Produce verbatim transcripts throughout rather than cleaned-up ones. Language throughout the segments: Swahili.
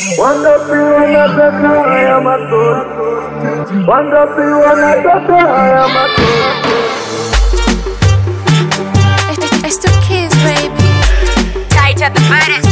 Wangapi wanataka haya matori? Wangapi wanataka haya matori? It's the kids, baby. Tight at the baddest.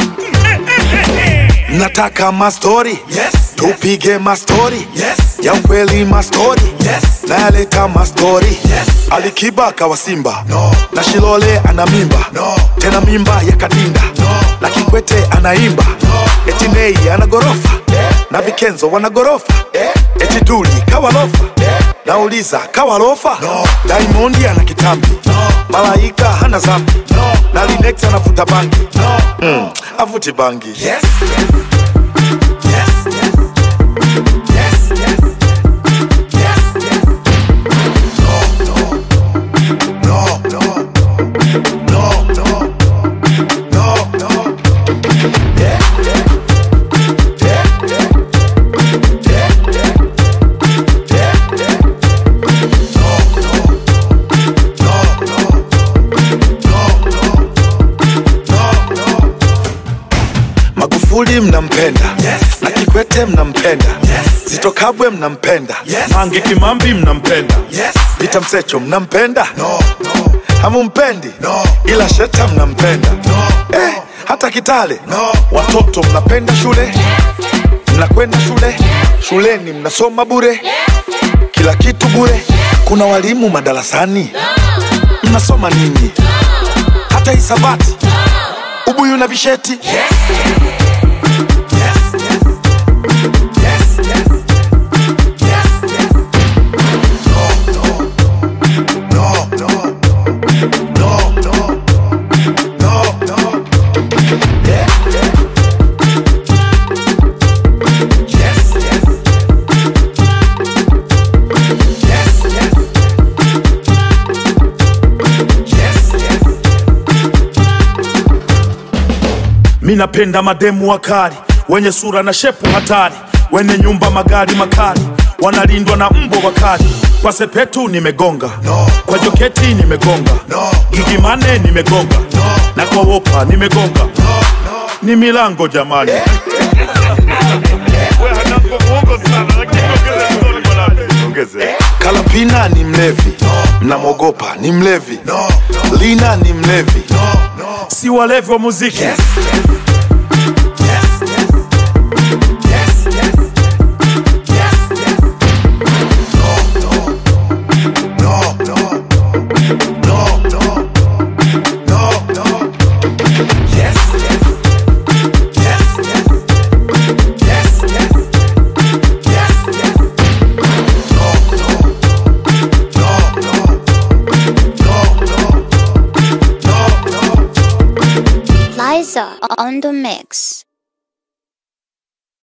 Nataka mastori, yes, tupige mastori, yes, ya ukweli mastori, yes, nayaleta mastori, yes. Alikiba kawa Simba, no, na Shilole ana mimba, no, tena mimba ya Kadinda, no, na Kikwete anaimba, no, eti Nei ana gorofa, yeah, na Vikenzo wana gorofa, yeah, eti Duli kawa lofa, yeah, nauliza kawa lofa, no, Diamondi ana kitambi, no, Malaika hana zambi, no, na Linex anafuta bangi, no, mm, afuti bangi, yes, yes, yes, yes, yes, yes, yes, yes. No, no, no, no, no, no, no, yeah, yeah, yeah, yeah, yeah, yeah, yeah, yeah. No, no, no, no, no, no. Magufuli mnampenda, Yes, na yes. Kikwete mnampenda, Yes, Zitto Kabwe mnampenda, Yes, Mange Kimambi mnampenda, yes, Peter Msecho mnampenda, no, no, hamumpendi, no, ila Sheta mnampenda, no, eh, hata Kitale, no. watoto mnapenda shule, mnakwenda shule, shuleni mnasoma bure, kila kitu bure, kuna walimu madarasani, mnasoma nini? Hata hisabati, ubuyu na visheti, Yes, yes, yes, yes, yes, yes, yes. No, no, no, no, no, no, no, no. Yeah, yeah. Yes, yes. Yes, yes. Yes, yes. Minapenda mademu wakali, wenye sura na shepu hatari, wenye nyumba magari makali, wanalindwa na mbwa wakali. Kwa Sepetu nimegonga, No. kwa Joketi nimegonga, No. Gigimane nimegonga, No. na kwa Wopa nimegonga. No, no. Ni milango jamani. Kalapina ni mlevi, mnamwogopa ni mlevi, No, no, Lina ni mlevi, no, no. Si walevi wa muziki. Yes, yes. Yes, yes. Yes, yes. Yes, yes. No, no. No, no. No, no. No, no. Yes, yes. Yes, yes. Yes, yes. Yes, yes. No, no. No, no. No, no. No, no. Liza on the mix.